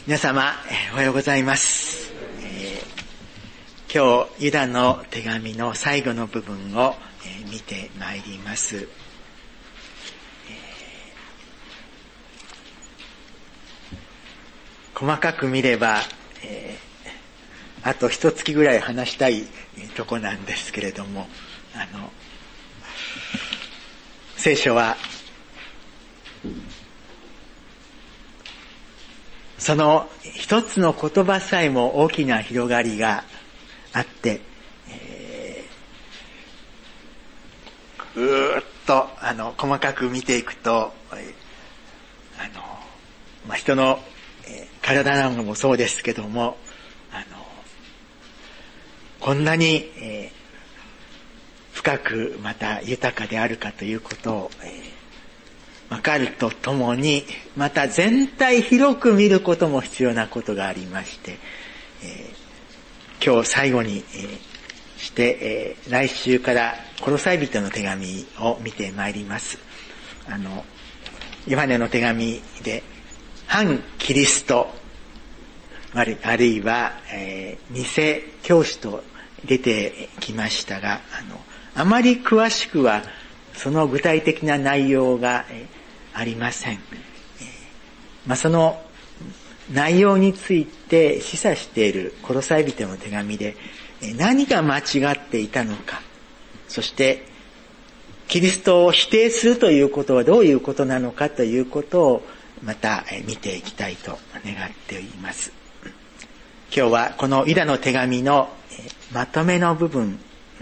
皆様、おはようございます。今日ユダの手紙の最後の部分を、見てまいります。細かく見れば、あと一月ぐらい話したいとこなんですけれども、聖書はその一つの言葉さえも大きな広がりがあって、ぐーっと細かく見ていくと、人の体なんかもそうですけども、こんなに深くまた豊かであるかということを分かるとともに、また全体広く見ることも必要なことがありまして、今日最後にして、来週からコロサイ人の手紙を見てまいります。ヨハネの手紙で反キリストあるいは、偽教師と出てきましたが、あまり詳しくはその具体的な内容がありません。その内容について示唆しているコロサイ人の手紙で何が間違っていたのか、そしてキリストを否定するということはどういうことなのかということをまた見ていきたいと願っています。今日はこのユダの手紙のまとめの部分、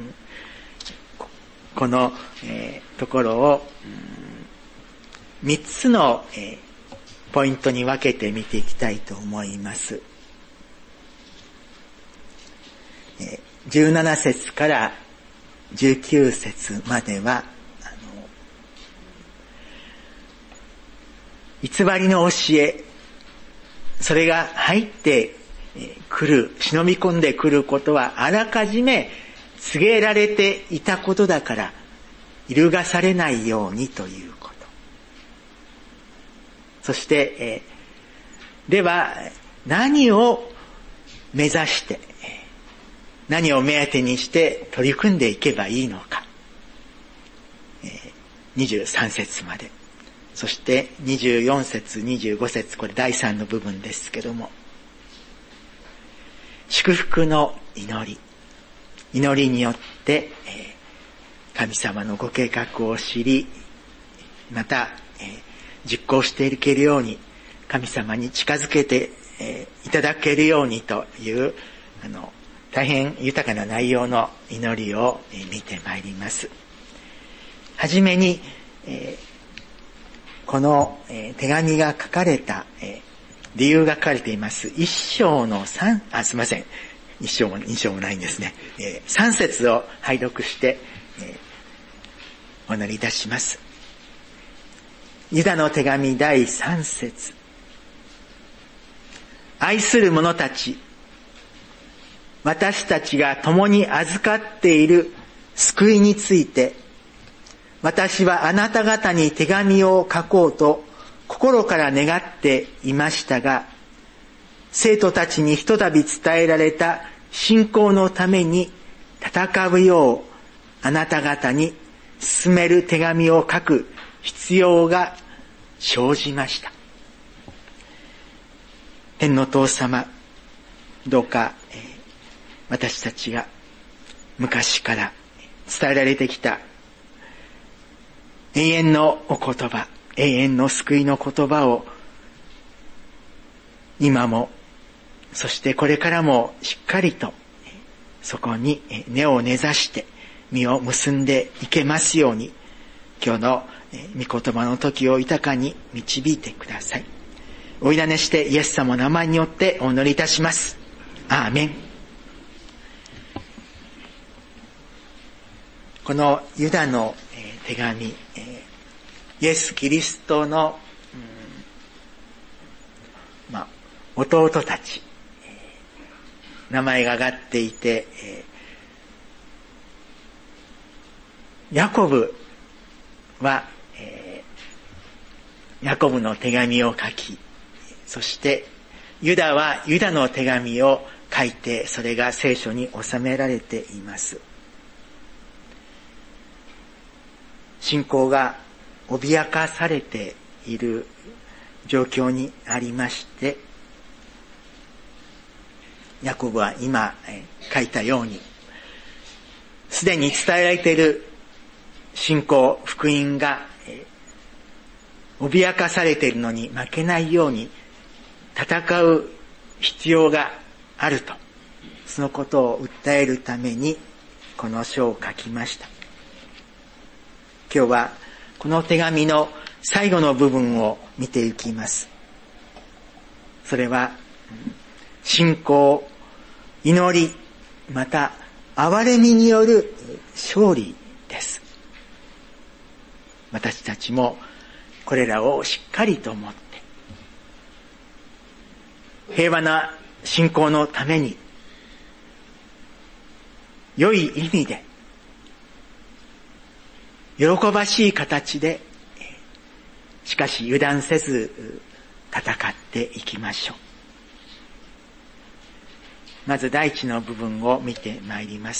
このところを3つのポイントに分けて見ていきたいと思います。17節から19節までは偽りの教え、それが入ってくる、忍び込んでくることはあらかじめ告げられていたことだから揺るがされないようにということ。そして、では何を目指して、何を目当てにして取り組んでいけばいいのか。23節まで。そして24節、25節、これ第3の部分ですけども、祝福の祈りによって神様のご計画を知り、また実行していけるように、神様に近づけていただけるようにという大変豊かな内容の祈りを見てまいります。はじめにこの手紙が書かれた理由が書かれています。1章の3、すみません。1章も2章もないんですね。3節を拝読してお祈りいたします。ユダの手紙第3節。愛する者たち、私たちが共に預かっている救いについて、私はあなた方に手紙を書こうと心から願っていましたが、生徒たちにひとたび伝えられた信仰のために戦うようあなた方に進める手紙を書く必要が生じました。天の父様、どうか私たちが昔から伝えられてきた永遠のお言葉、永遠の救いの言葉を今も、そしてこれからもしっかりとそこに根を根ざして実を結んでいけますように、今日の御言葉の時を豊かに導いてください。お委ねしてイエス様の名前によってお祈りいたします。アーメン。このユダの手紙、イエス・キリストの、弟たち、名前が挙がっていて、ヤコブは、ヤコブの手紙を書き、そしてユダはユダの手紙を書いて、それが聖書に収められています。信仰が脅かされている状況にありまして、ヤコブは今書いたように、すでに伝えられている信仰、福音が脅かされているのに負けないように戦う必要があると、そのことを訴えるためにこの書を書きました。今日はこの手紙の最後の部分を見ていきます。それは信仰、祈り、また憐れみによる勝利です。私たちもこれらをしっかりと持って平和な信仰のために良い意味で喜ばしい形で、しかし油断せず戦っていきましょう。まず第一の部分を見てまいります。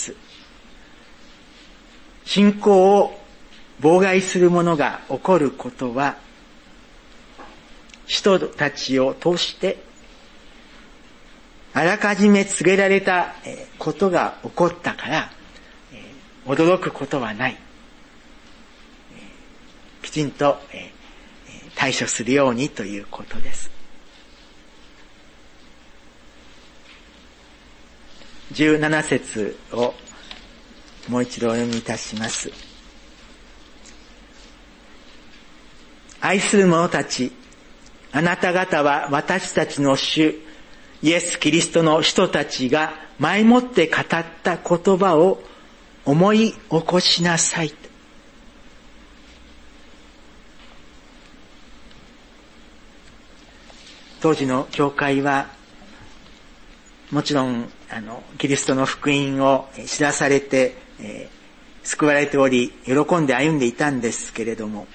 信仰を妨害するものが起こることは、人たちを通してあらかじめ告げられたことが起こったから驚くことはない。きちんと対処するようにということです。17節をもう一度お読みいたします。愛する者たち、あなた方は私たちの主イエス・キリストの人たちが前もって語った言葉を思い起こしなさい。当時の教会はもちろんキリストの福音を知らされて、救われており喜んで歩んでいたんですけれども、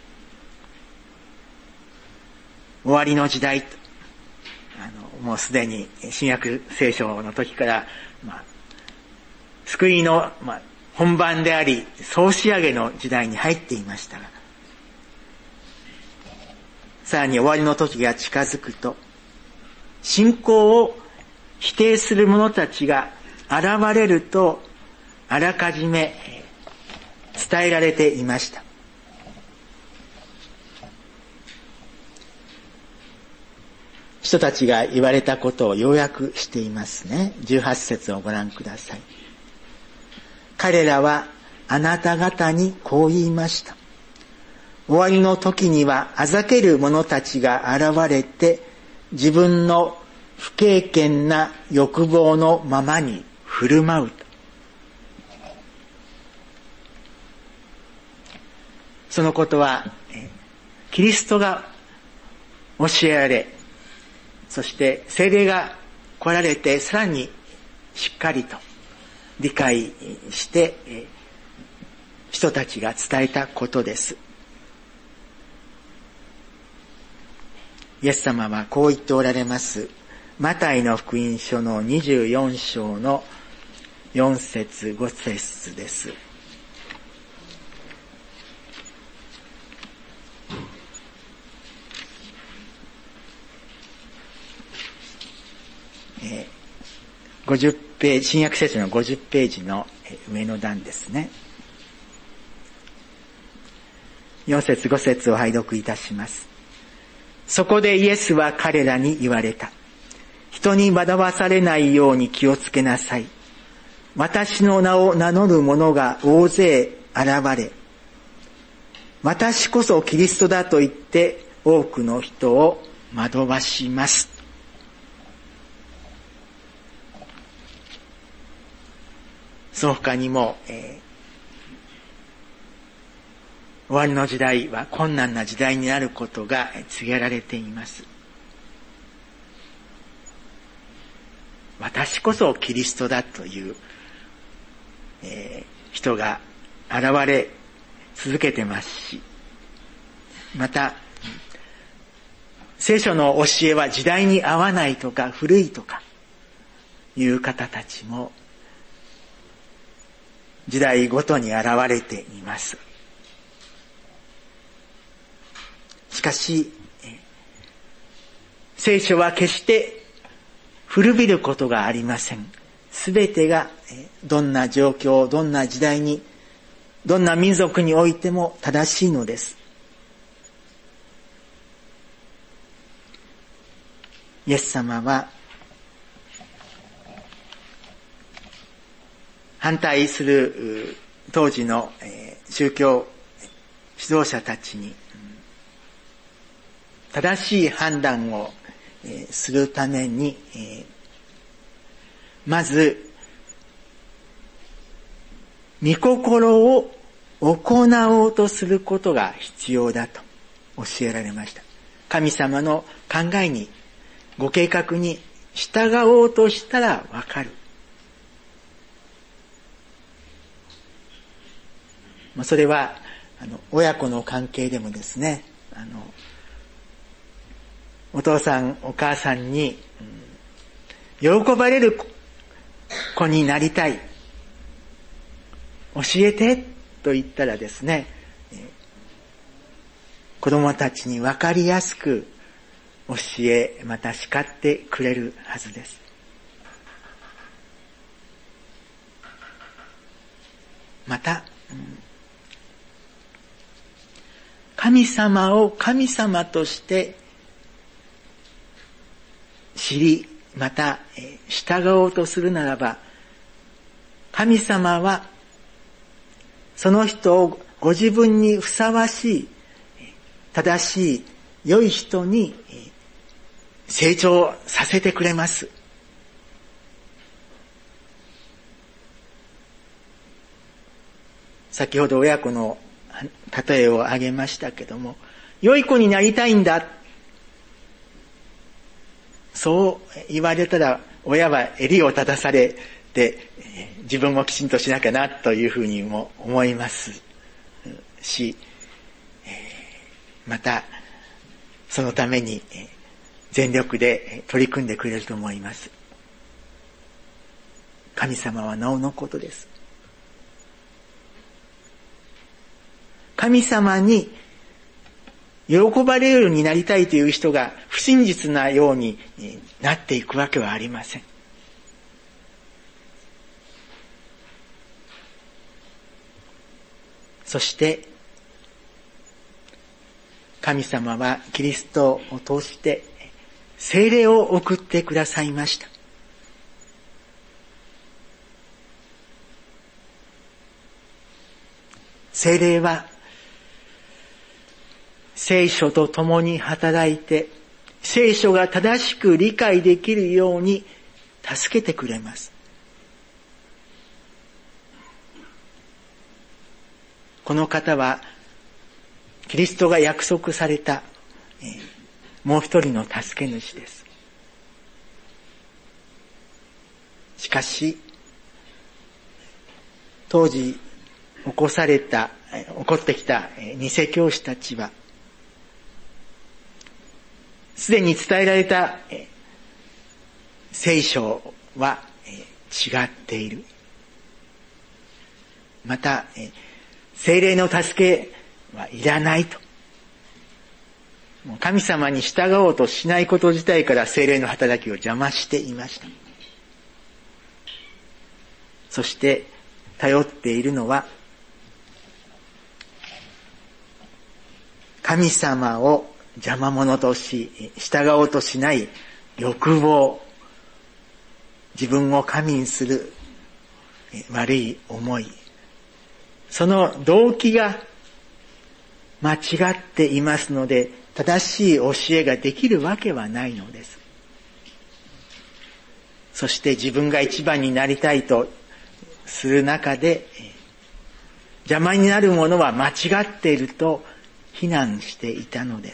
終わりの時代、もうすでに新約聖書の時から、救いの、本番であり総仕上げの時代に入っていましたが、さらに終わりの時が近づくと、信仰を否定する者たちが現れるとあらかじめ伝えられていました。人たちが言われたことを要約していますね。18節をご覧ください。彼らはあなた方にこう言いました。終わりの時にはあざける者たちが現れて、自分の不経験な欲望のままに振る舞うと。そのことはキリストが教えられ、そして聖霊が来られてさらにしっかりと理解して人たちが伝えたことです。イエス様はこう言っておられます。マタイの福音書の24章の4節5節です。50ページ、新約聖書の50ページの上の段ですね。4節5節を拝読いたします。そこでイエスは彼らに言われた。人に惑わされないように気をつけなさい。私の名を名乗る者が大勢現れ、私こそキリストだと言って多くの人を惑わします。その他にも、終わりの時代は困難な時代になることが告げられています。私こそキリストだという、人が現れ続けてますし、また聖書の教えは時代に合わないとか古いとかいう方たちも時代ごとに現れています。しかし、聖書は決して古びることがありません。すべてがどんな状況、どんな時代に、どんな民族においても正しいのです。イエス様は反対する当時の宗教指導者たちに正しい判断をするためにまず御心を行おうとすることが必要だと教えられました。神様の考えにご計画に従おうとしたらわかる。それは親子の関係でもですね、お父さんお母さんに喜ばれる子になりたい、教えてと言ったらですね、子供たちに分かりやすく教え、また叱ってくれるはずです。また、神様を神様として知り、また従おうとするならば、神様はその人をご自分にふさわしい、正しい、良い人に成長させてくれます。先ほど親子の例えを挙げましたけども、良い子になりたいんだ、そう言われたら親は襟を正されて自分もきちんとしなきゃなというふうにも思いますし、またそのために全力で取り組んでくれると思います。神様はなおのことです。神様に喜ばれるようになりたいという人が不真実なようになっていくわけはありません。そして神様はキリストを通して聖霊を送ってくださいました。聖霊は聖書と共に働いて、聖書が正しく理解できるように助けてくれます。この方はキリストが約束されたもう一人の助け主です。しかし当時起こってきた偽教師たちはすでに伝えられた聖書は違っている。また聖霊の助けはいらないと。神様に従おうとしないこと自体から聖霊の働きを邪魔していました。そして頼っているのは神様を邪魔者とし、従おうとしない欲望、自分を神にする悪い思い、その動機が間違っていますので、正しい教えができるわけはないのです。そして自分が一番になりたいとする中で、邪魔になるものは間違っていると非難していたのです。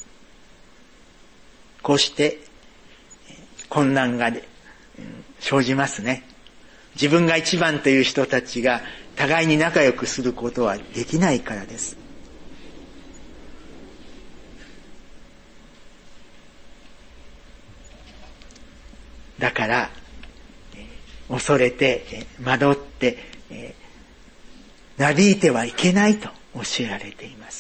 こうして混乱が生じますね。自分が一番という人たちが互いに仲良くすることはできないからです。 だから、恐れて、惑って、なびいてはいけないと教えられています。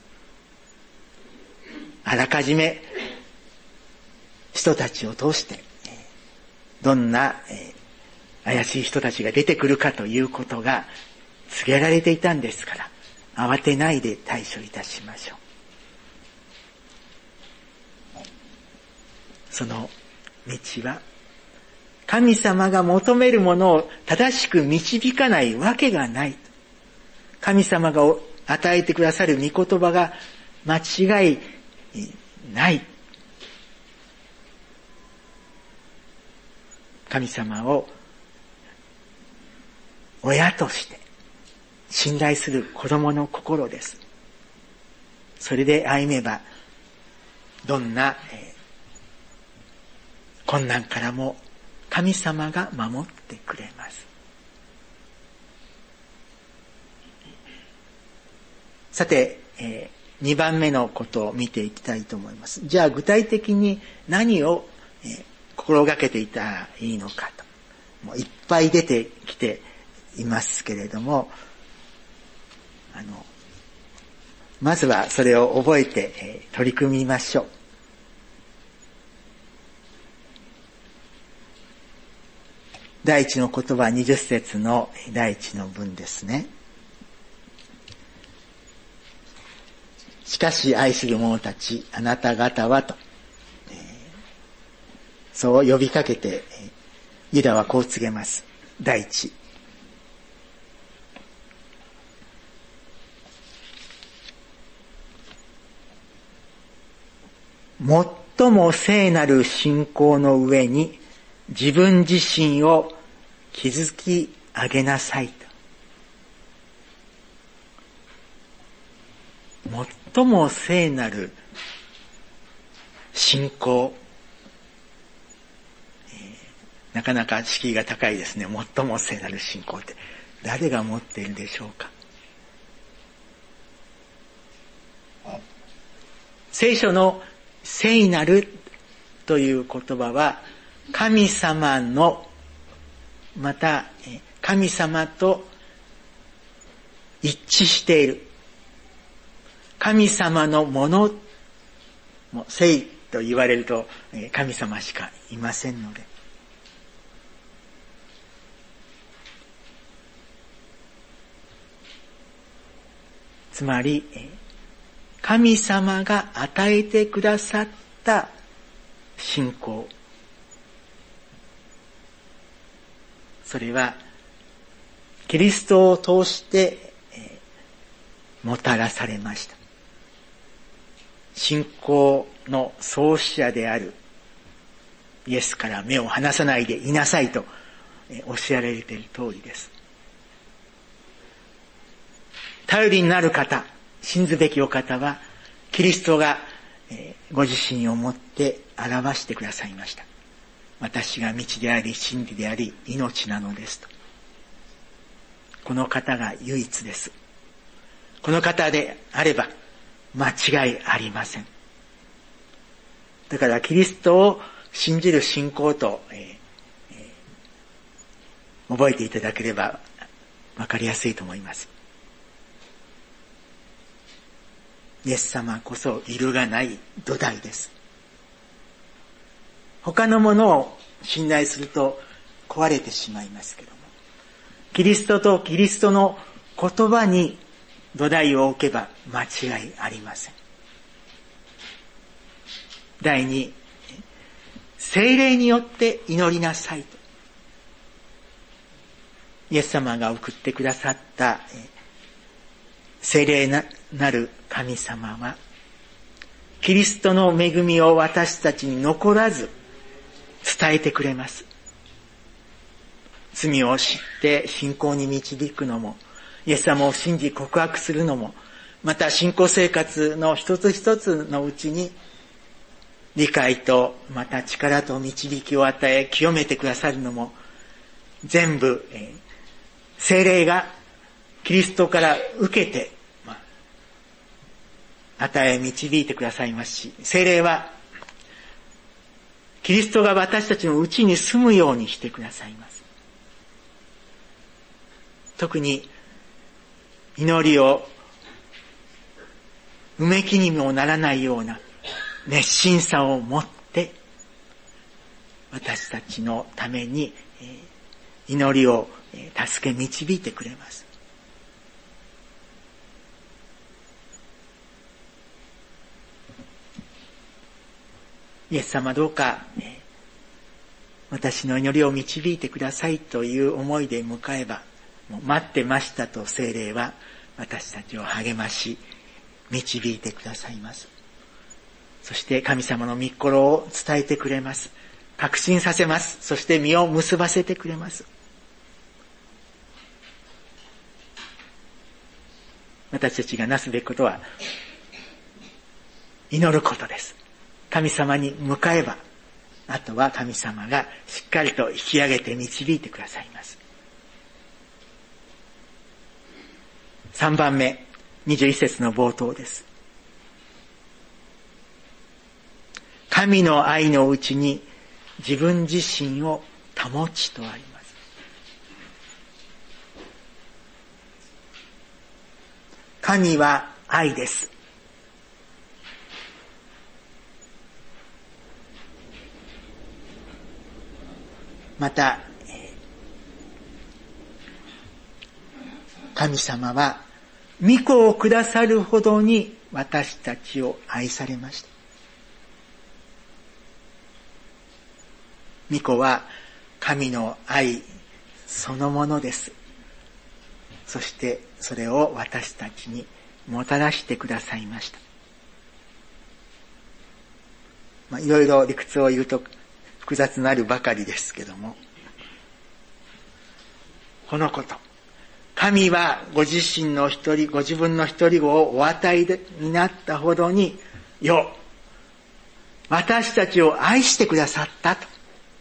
あらかじめ、人たちを通して、どんな、怪しい人たちが出てくるかということが告げられていたんですから、慌てないで対処いたしましょう。その道は、神様が求めるものを正しく導かないわけがない。神様が与えてくださる御言葉が間違いない。神様を親として信頼する子供の心です。それで歩めば、どんな困難からも神様が守ってくれます。さて、2番目のことを見ていきたいと思います。じゃあ具体的に何を心がけていたらいいのかと。もういっぱい出てきていますけれども、まずはそれを覚えて取り組みましょう。第一の言葉20節の第一の文ですね。しかし愛する者たち、あなた方はと、そう呼びかけて、ユダはこう告げます。第一。最も聖なる信仰の上に自分自身を築き上げなさいと。最も聖なる信仰、なかなか敷居が高いですね。最も聖なる信仰って誰が持っているでしょうか。聖書の聖なるという言葉は神様の、また神様と一致している。神様のもの、聖と言われると神様しかいませんので。つまり、神様が与えてくださった信仰。それは、キリストを通して、もたらされました。信仰の創始者であるイエスから目を離さないでいなさいと教えられている通りです。頼りになる方、信ずべきお方は、キリストがご自身をもって表してくださいました。私が道であり、真理であり、命なのですと。この方が唯一です。この方であれば、間違いありません。だからキリストを信じる信仰と、覚えていただければわかりやすいと思います。イエス様こそ揺るがない土台です。他のものを信頼すると壊れてしまいますけども、キリストとキリストの言葉に土台を置けば間違いありません。第二、聖霊によって祈りなさいと。イエス様が送ってくださった聖霊なる神様は、キリストの恵みを私たちに残らず伝えてくれます。罪を知って信仰に導くのも、イエス様を信じ告白するのも、また信仰生活の一つ一つのうちに理解とまた力と導きを与え清めてくださるのも、全部聖霊がキリストから受けて与え導いてくださいますし、聖霊はキリストが私たちのうちに住むようにしてくださいます。特に祈りをうめきにもならないような熱心さを持って私たちのために祈りを助け導いてくれます。イエス様どうか私の祈りを導いてくださいという思いで向かえば、もう待ってましたと聖霊は私たちを励まし導いてくださいます。そして神様の御心を伝えてくれます。確信させます。そして実を結ばせてくれます。私たちがなすべきことは祈ることです。神様に向かえば、あとは神様がしっかりと引き上げて導いてくださいます。3番目、21節の冒頭です。神の愛のうちに自分自身を保ちとあります。神は愛です。また、神様は御子をくださるほどに私たちを愛されました。御子は神の愛そのものです。そしてそれを私たちにもたらしてくださいました。いろいろ理屈を言うと複雑になるばかりですけども、このこと、神はご自身の一人、ご自分の一人子をお与えになったほどに、私たちを愛してくださったと。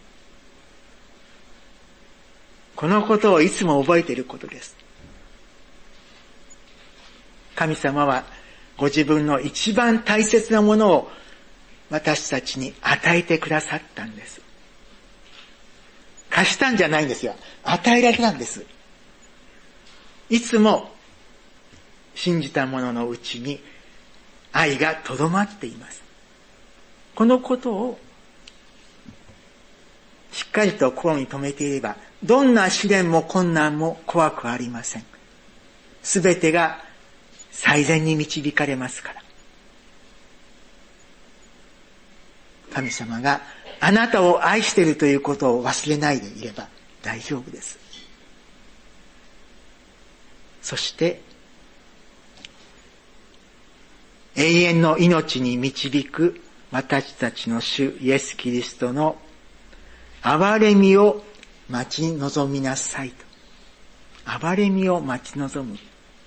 このことをいつも覚えていることです。神様はご自分の一番大切なものを私たちに与えてくださったんです。貸したんじゃないんですよ。与えられたんです。いつも信じた者のうちに愛がとどまっています。このことをしっかりと心に留めていれば、どんな試練も困難も怖くありません。すべてが最善に導かれますから。神様があなたを愛しているということを忘れないでいれば大丈夫です。そして永遠の命に導く私たちの主イエス・キリストの憐れみを待ち望みなさいと。憐れみを待ち望む。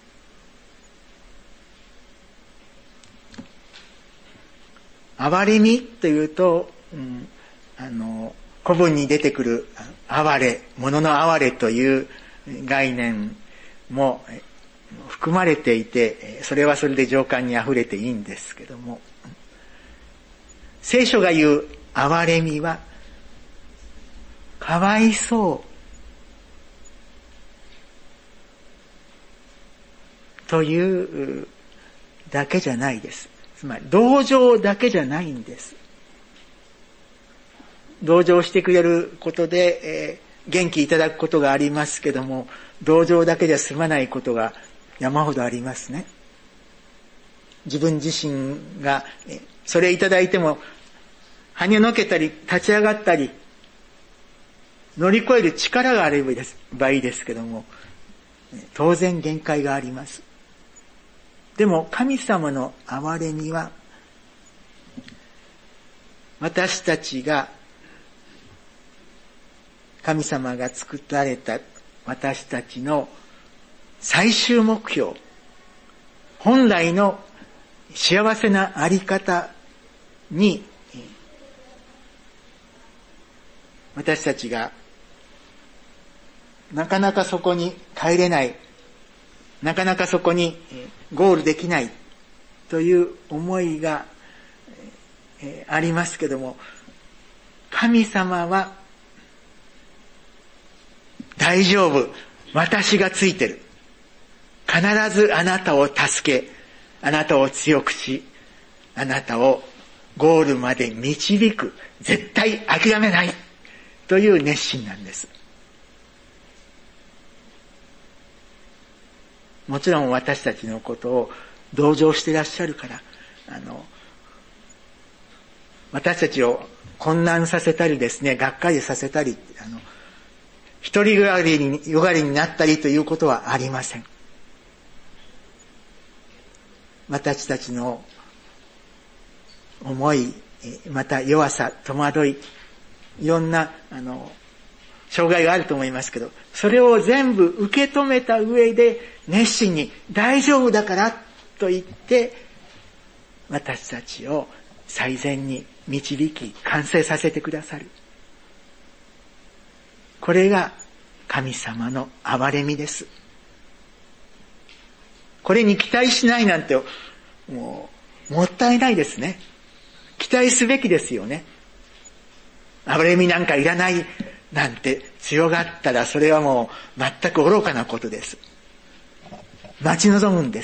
憐れみというと、古文に出てくる哀れ、物の哀れという概念も含まれていて、それはそれで情感にあふれていいんですけども、聖書が言う憐れみは、かわいそうというだけじゃないです。つまり同情だけじゃないんです。同情してくれることで、元気いただくことがありますけども、同情だけじゃ済まないことが山ほどありますね。自分自身がそれいただいても跳ねのけたり立ち上がったり乗り越える力があればいいですけども、当然限界があります。でも神様の憐れみは、私たちが神様が作られた私たちの最終目標、本来の幸せなあり方に私たちがなかなかそこに帰れない、なかなかそこにゴールできないという思いがありますけども、 神様は大丈夫、私がついてる、必ずあなたを助け、あなたを強くし、あなたをゴールまで導く、絶対諦めないという熱心なんです。もちろん私たちのことを同情していらっしゃるから、私たちを混乱させたりですね、がっかりさせたり、一人よがりになったりということはありません。私たちの思い、また弱さ、戸惑い、いろんな障害があると思いますけど、それを全部受け止めた上で熱心に大丈夫だからと言って私たちを最善に導き完成させてくださる。これが神様の憐れみです。これに期待しないなんてもったいないですね。期待すべきですよね。憐れみなんかいらないなんて強がったら、それはもう全く愚かなことです。待ち望むんです。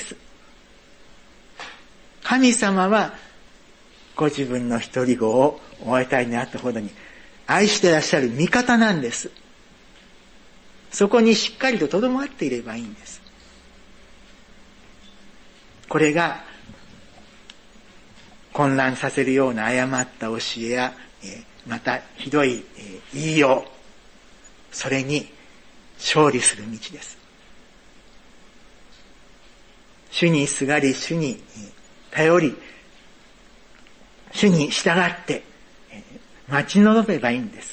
神様はご自分の一人子をお与えになったほどに愛していらっしゃる味方なんです。そこにしっかりと留まっていればいいんです。これが混乱させるような誤った教えや、またひどい言いよう、それに勝利する道です。主にすがり、主に頼り、主に従って待ち望めばいいんです。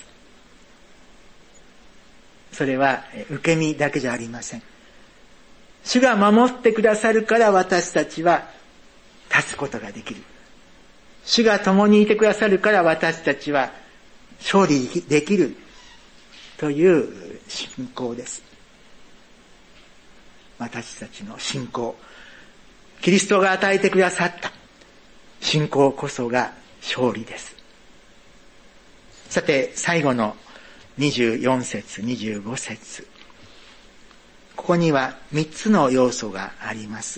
それは受け身だけじゃありません。主が守ってくださるから私たちは立つことができる。主が共にいてくださるから私たちは勝利できるという信仰です。私たちの信仰、キリストが与えてくださった信仰こそが勝利です。さて、最後の24節、25節。ここには3つの要素があります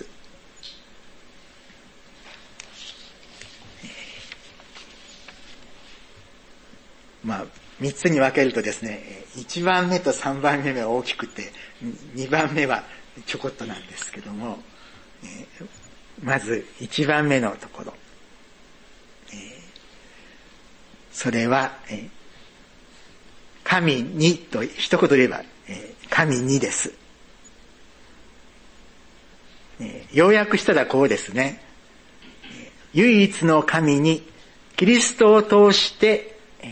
。3つに分けるとですね、1番目と3番目は大きくて、2番目はちょこっとなんですけども、まず1番目のところ。それは、神にと一言で言えば、神にです。要約したらこうですね。唯一の神にキリストを通して、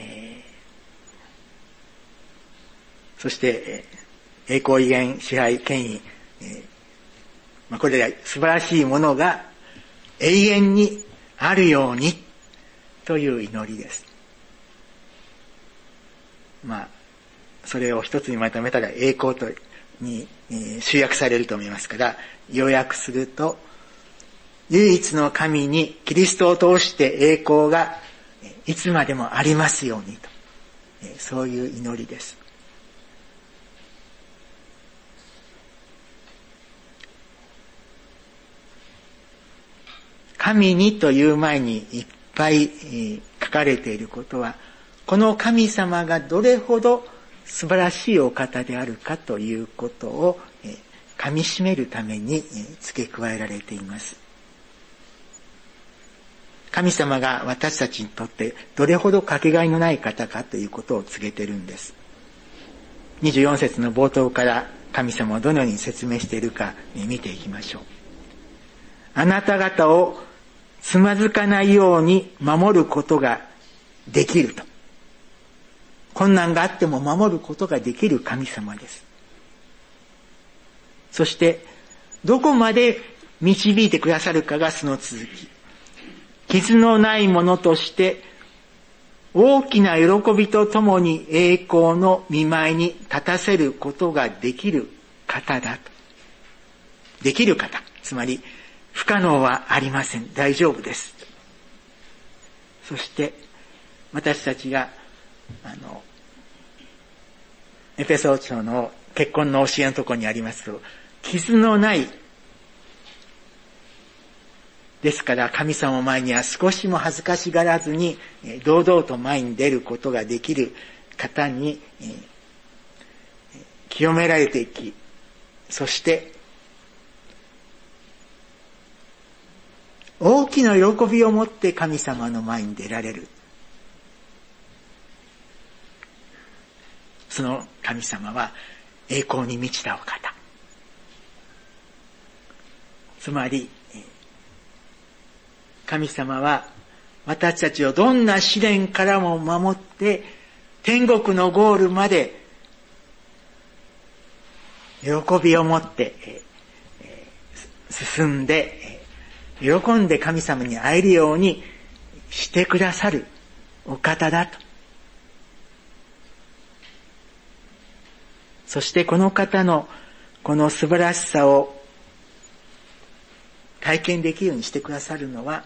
そして栄光威厳支配権威、これら素晴らしいものが永遠にあるようにという祈りです。それを一つにまとめたら栄光とに集約されると思いますから、要約すると、唯一の神にキリストを通して栄光がいつまでもありますようにと、そういう祈りです。神にという前にいっぱい書かれていることは、この神様がどれほど素晴らしいお方であるかということを噛み締めるために付け加えられています。神様が私たちにとってどれほどかけがえのない方かということを告げているんです。24節の冒頭から神様をどのように説明しているか見ていきましょう。あなた方をつまずかないように守ることができると。困難があっても守ることができる神様です。そして、どこまで導いてくださるかがその続き。傷のないものとして、大きな喜びとともに栄光の御前に立たせることができる方だと。できる方。つまり、不可能はありません。大丈夫です。そして、私たちがエペソ書の結婚の教えのところにありますと、傷のないですから神様前には少しも恥ずかしがらずに堂々と前に出ることができる方に清められていき、そして大きな喜びを持って神様の前に出られる。その神様は栄光に満ちたお方。つまり神様は私たちをどんな試練からも守って天国のゴールまで喜びを持って進んで喜んで神様に会えるようにしてくださるお方だと。そしてこの方のこの素晴らしさを体験できるようにしてくださるのは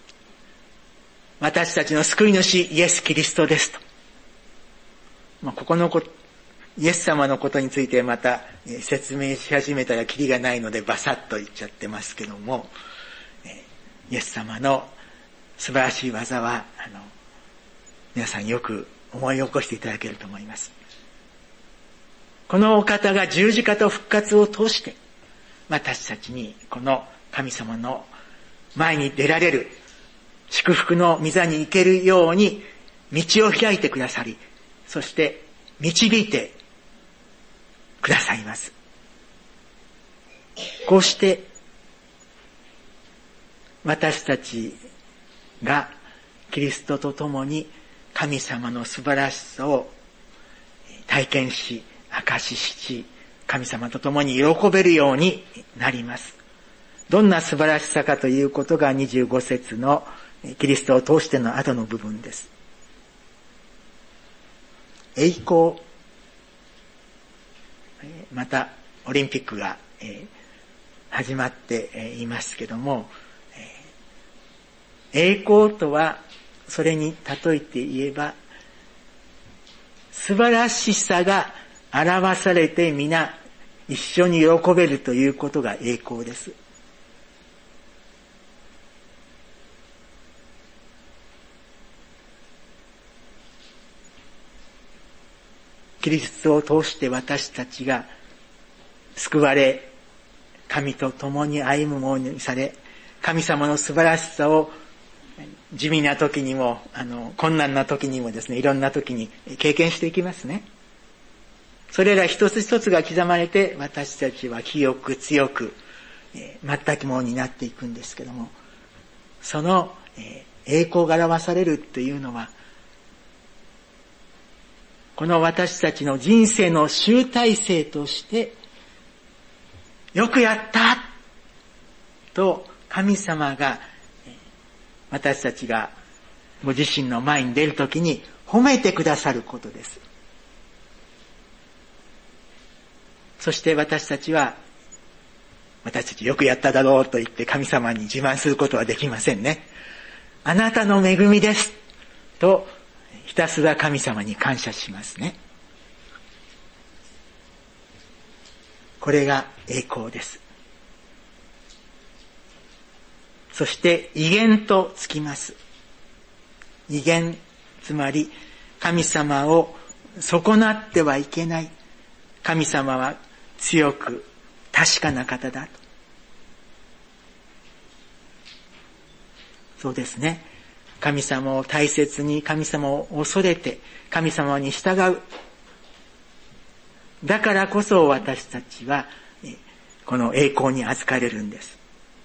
私たちの救い主イエス・キリストですと。ここのイエス様のことについてまた説明し始めたらキリがないのでバサッと言っちゃってますけども、イエス様の素晴らしい技は皆さんよく思い起こしていただけると思います。このお方が十字架と復活を通して私たちにこの神様の前に出られる祝福の御座に行けるように道を開いてくださり、そして導いてくださいます。こうして私たちがキリストと共に神様の素晴らしさを体験し、証しし、神様と共に喜べるようになります。どんな素晴らしさかということが25節のキリストを通しての後の部分です。栄光、またオリンピックが始まっていますけども、栄光とはそれに例えて言えば素晴らしさが表されて皆一緒に喜べるということが栄光です。キリストを通して私たちが救われ、神と共に歩むものにされ、神様の素晴らしさを地味な時にも困難な時にもですね、いろんな時に経験していきますね。それら一つ一つが刻まれて私たちは清く強く全くものになっていくんですけども、その栄光が表されるというのはこの私たちの人生の集大成としてよくやったと神様が私たちがご自身の前に出るときに褒めてくださることです。そして私たちよくやっただろうと言って神様に自慢することはできませんね。あなたの恵みですとひたすら神様に感謝しますね。これが栄光です。そして威厳とつきます。威厳、つまり神様を損なってはいけない。神様は強く確かな方だと。そうですね。神様を大切に、神様を恐れて、神様に従う。だからこそ私たちはこの栄光に預かれるんです。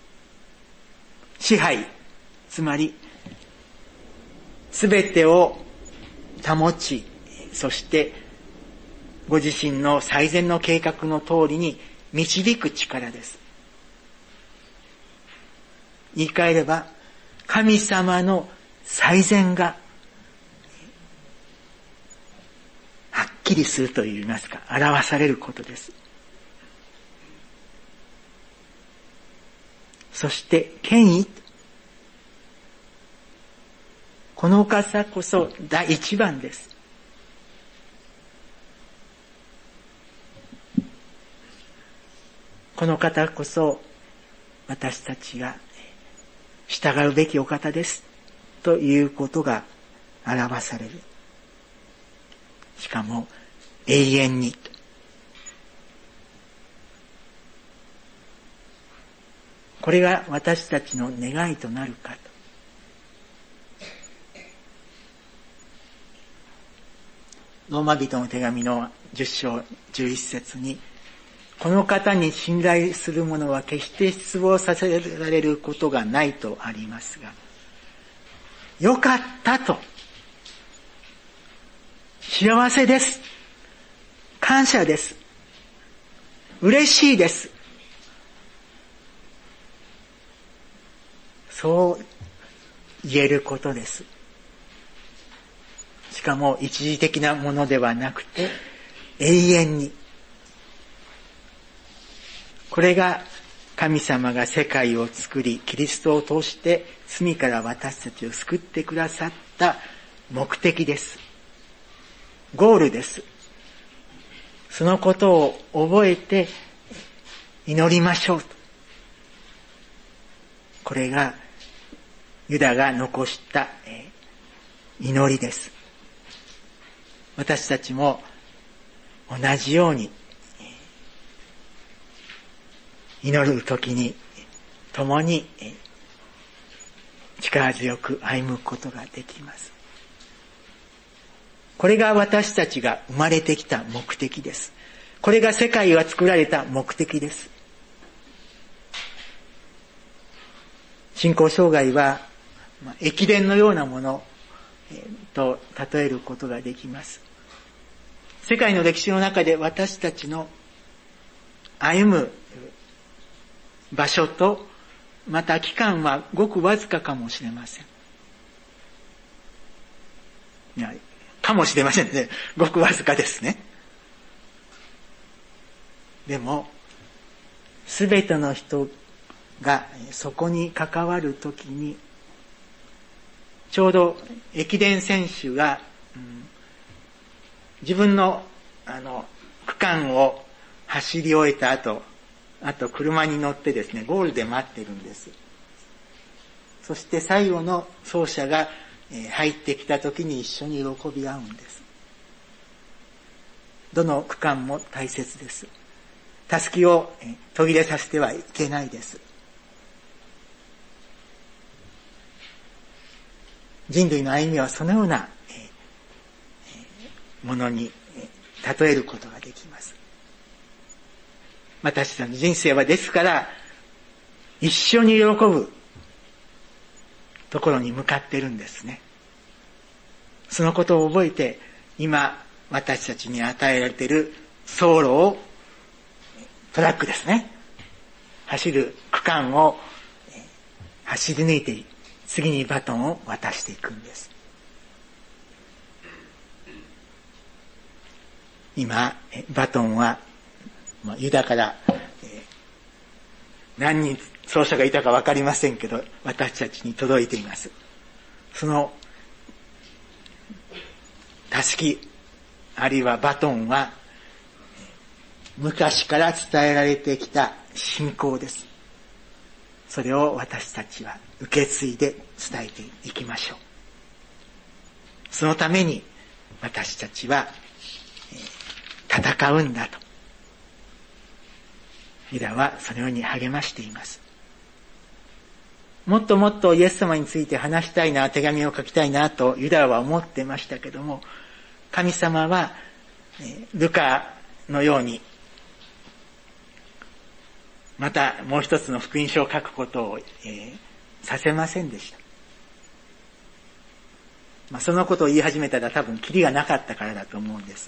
支配、つまりすべてを保ち、そしてご自身の最善の計画の通りに導く力です。言い換えれば神様の最善がはっきりするといいますか、表されることです。そして権威、この方こそ第一番です。 この方こそ私たちが従うべきお方ですということが表される。しかも永遠に。これが私たちの願いとなるかと。ローマ人の手紙の10章11節に、この方に信頼する者は決して失望させられることがないとありますが、よかったと、幸せです、感謝です、嬉しいです、そう言えることです。しかも一時的なものではなくて永遠に。これが神様が世界を作り、キリストを通して罪から私たちを救ってくださった目的です。ゴールです。そのことを覚えて祈りましょうと。これがユダが残した祈りです。私たちも同じように祈るときに共に力強く歩むことができます。これが私たちが生まれてきた目的です。これが世界が作られた目的です。信仰障害は駅伝のようなものと例えることができます。世界の歴史の中で私たちの歩む場所とまた期間はごくわずかかもしれません。いや、かもしれませんね。ごくわずかですね。でもすべての人がそこに関わるときに、ちょうど駅伝選手が、自分の区間を走り終えた後、あと車に乗ってですね、ゴールで待ってるんです。そして最後の走者が入ってきた時に一緒に喜び合うんです。どの区間も大切です。たすきを途切れさせてはいけないです。人類の歩みはそのようなものに例えることができます。私たちの人生はですから一緒に喜ぶところに向かっているんですね。そのことを覚えて、今私たちに与えられている走路を、トラックですね、走る区間を走り抜いて次にバトンを渡していくんです。今バトンはユダから何人走者がいたか分かりませんけど、私たちに届いています。そのたすきあるいはバトンは昔から伝えられてきた信仰です。それを私たちは受け継いで伝えていきましょう。そのために私たちは戦うんだとユダはそのように励ましています。もっともっとイエス様について話したいな、手紙を書きたいなとユダは思ってましたけども、神様はルカのようにまたもう一つの福音書を書くことを、させませんでした。そのことを言い始めたら多分キリがなかったからだと思うんです。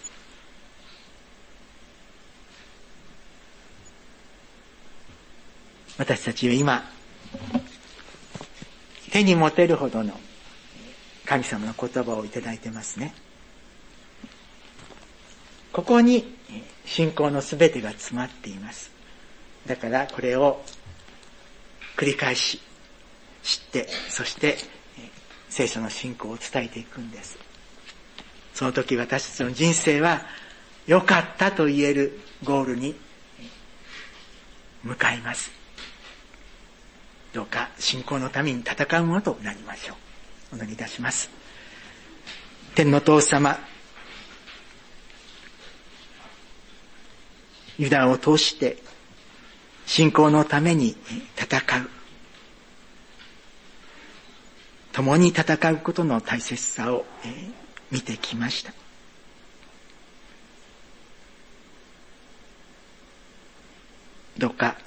私たちは今手に持てるほどの神様の言葉をいただいてますね。ここに信仰のすべてが詰まっています。だからこれを繰り返し知って、そして聖書の信仰を伝えていくんです。その時私たちの人生は良かったと言えるゴールに迎えます。どうか信仰のために戦うものとなりましょう。お祈りいたします。天の父様、ユダを通して信仰のために戦う、共に戦うことの大切さを見てきました。どうか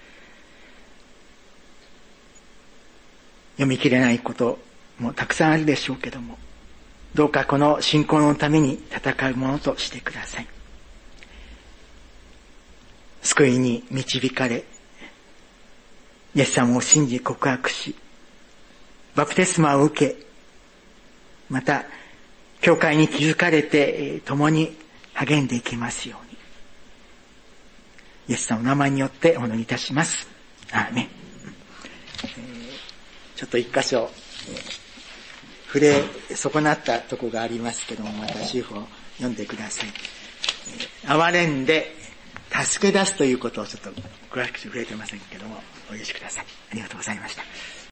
読み切れないこともたくさんあるでしょうけども、どうかこの信仰のために戦うものとしてください。救いに導かれ、イエス様を信じ告白し、バプテスマを受け、また教会に築かれて共に励んでいきますように、イエス様の名前によってお祈りいたします。アーメン。ちょっと一箇所触れ損なったとこがありますけども、また主婦を読んでください。憐れんで助け出すということをちょっと詳しく触れてませんけども、お許しください。ありがとうございました。